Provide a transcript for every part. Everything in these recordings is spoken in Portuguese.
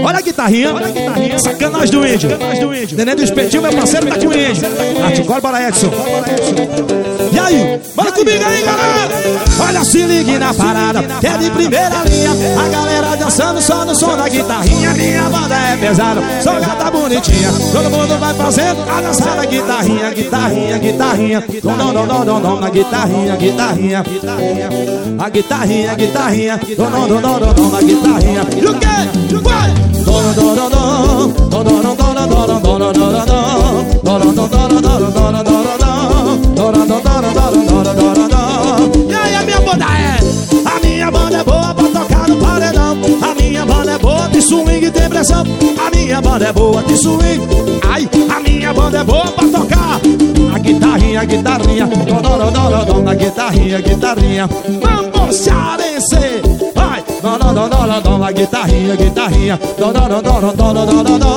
Olha a guitarrinha, sacanagem do índio. Neném do espetinho, meu parceiro, tá com o índio. Articole para Edson. E aí, bora comigo aí, galera. Olha, se ligue na parada, que é de primeira linha. A galera dançando só no som da guitarrinha. Minha banda é pesada, sou gata bonitinha. Todo mundo vai fazendo a dançar da guitarrinha. Guitarrinha, guitarrinha, dom, dom, dom, dom, dom, na guitarrinha, guitarrinha. A guitarrinha, guitarrinha, dom, dom, dom, dom, dom, na guitarrinha. E o quê? Vai! Dom, dom, dom, dom, dom, dom, dom, dom, dom, dom, dom, dom, dom, dom. E aí, a minha banda é? A minha banda é boa pra tocar no paredão. A minha banda é boa de swing e depressão. A minha banda é boa de swing. Ai, a minha banda é boa pra tocar a guitarrinha, guitarrinha, dom, dom, dom, dom, dom, na guitarrinha, guitarrinha. Vamos cearense, vai, dom, dom, dom, dom, dom, na guitarrinha, guitarrinha, dom, dom, dom, dom, dom, dom, dom, dom,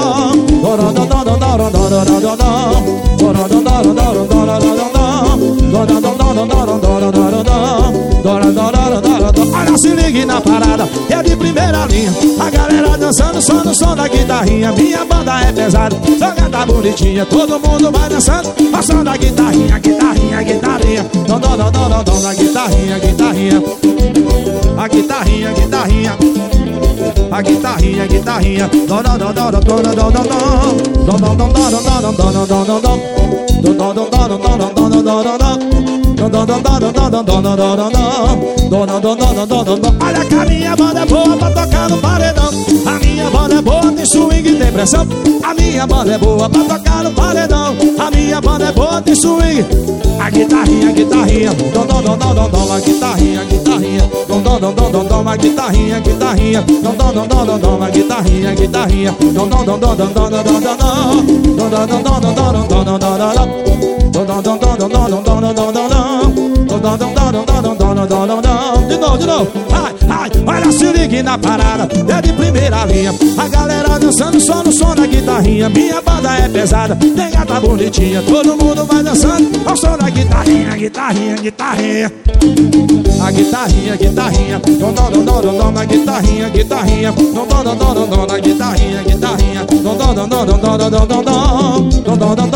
olha, se ligue na parada, que é de primeira linha. A galera dançando só no som da guitarrinha. Minha banda é pesada, sou gata bonitinha. Todo mundo vai dançando ao som da guitarrinha. Guitarrinha, guitarrinha, dom, dom, dom, dom, dom, na guitarrinha, guitarrinha. A guitarrinha, guitarrinha. A guitarrinha, guitarrinha, dom, dom, dom, dom, dom, dom, dom, dom, dom, dom, dom, olha que a minha banda é boa pra tocar no paredão. A minha banda é boa, tem swing e tem pressão. A minha banda é boa pra tocar no paredão. A minha banda é boa, tem swing. A guitarrinha, guitarrinha, dom, dom, dom, dom, dom, dom, a guitarrinha, guitarrinha, dom, dom, dom, dom, dom, dom, a guitarrinha, guitarrinha, dom, dom, dom, dom, dom, dom, a guitarrinha, guitarrinha, dom, dom, dom, dom, dom, dom, dom, dom, dom, de novo, ai, ai, olha, se ligue na parada, é de primeira linha. A galera dançando só no som da guitarrinha. Minha banda é pesada, tem gata bonitinha. Todo mundo vai dançando ao som da guitarrinha, guitarrinha, guitarrinha. A guitarrinha, guitarrinha, dom, dom, dom, dom, dom, na guitarrinha, guitarrinha, dom, dom, dom, dom, dom, na guitarrinha, guitarrinha, dom, dom, dom, dom, dom, dom, dom, dom, dom, dom, dom,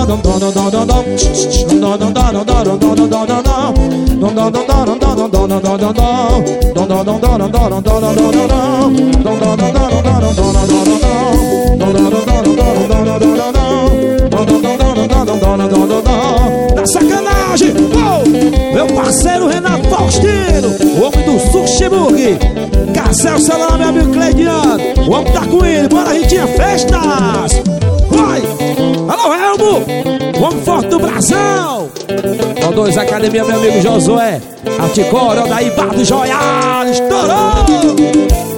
da sacanagem, meu parceiro Renato Faustino, o homem do Sushi Burger. Carcel, celular, meu amigo Cleidiano, o homem tá com ele, bora Ritinha Festas. Vai! Alô, Helmo, o homem forte do Brasão. O2 Academia, meu amigo Josué. Articole, daí Bardo Joial, estourou!